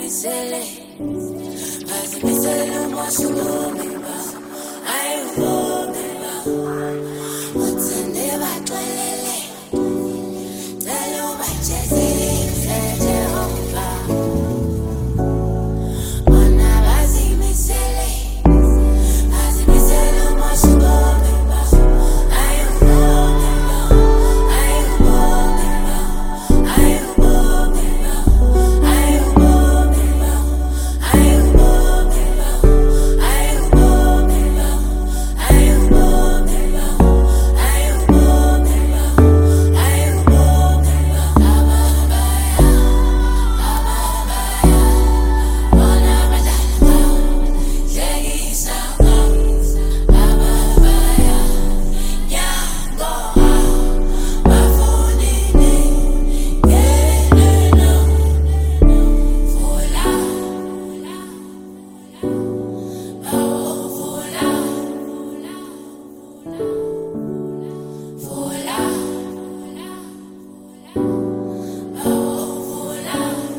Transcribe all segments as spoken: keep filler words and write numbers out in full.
bazimisele bazimisele umoshi ubomi babo ayi ubomi babo uthande baxelele cela ubajezise Jehova bona bazimisele bazimisele umoshi ubomi babo ayi ubomi babo ayi ubomi babo ayi ubomi babo ayi ubomi babo ayi ubomi babo ayi ubomi babo ayi ubomi babo ayi ubomi babo ayi ubomi babo ababaya ababaya bona badala ngawo jekisa ngawo ababaya nyango bafunini ngeneno vula bawo vula vula bawo vula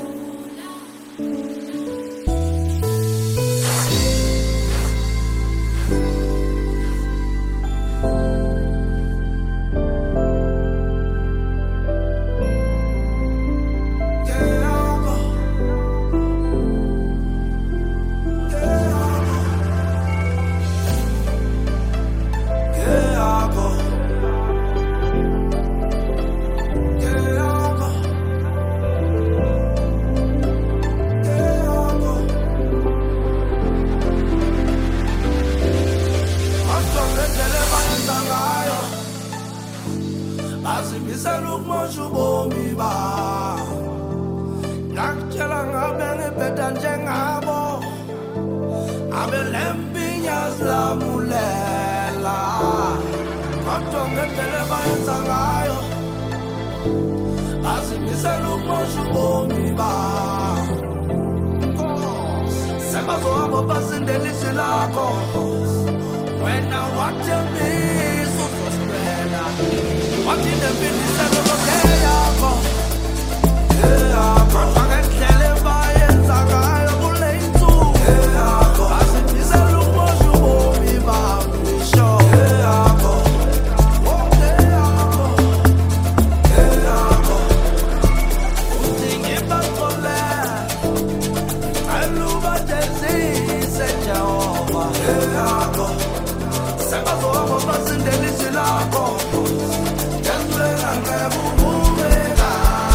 bazimisela ukumosha ubomi babo ngakutshela ngabe ngibheda njengabo abe lempinya zilamulela kodwa ngendlela bayenza ngayo bazimisela ukumosha ubomi babo sebazohamba basindela izwi lakho wena wathembisa uzosibela wathi nempindiselo lokeyakho kodwa ngendlela ebayenza ngayo kule insuku bazimisela ukumosha ubomi babo ngisho uthi ngibaxolele elubajezise Jehova sebazohamba basindela izwi lakho ngenzela ngebububeka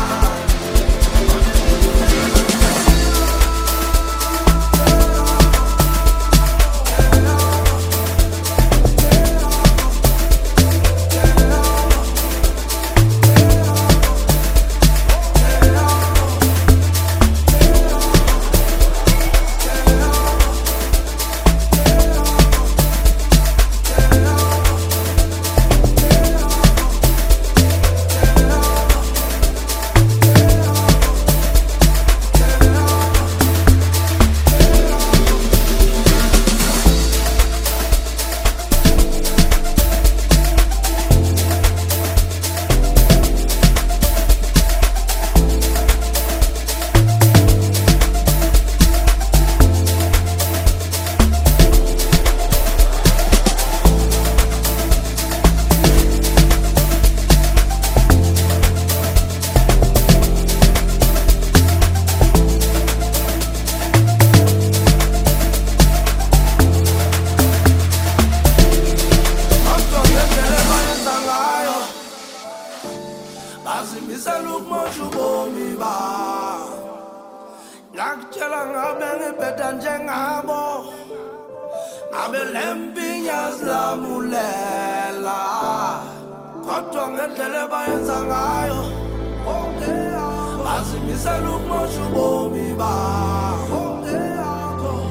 bazimisela ukumosha ubomi babo ngakutshela ngabe ngibheda njengabo abe lempinya zilamulela kodwa ngendlela ebayenza ngayo bazimisela ukumosha ubomi babo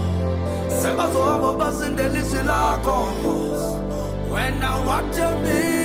sebazohamba basindela izwi lakho wena wathembisa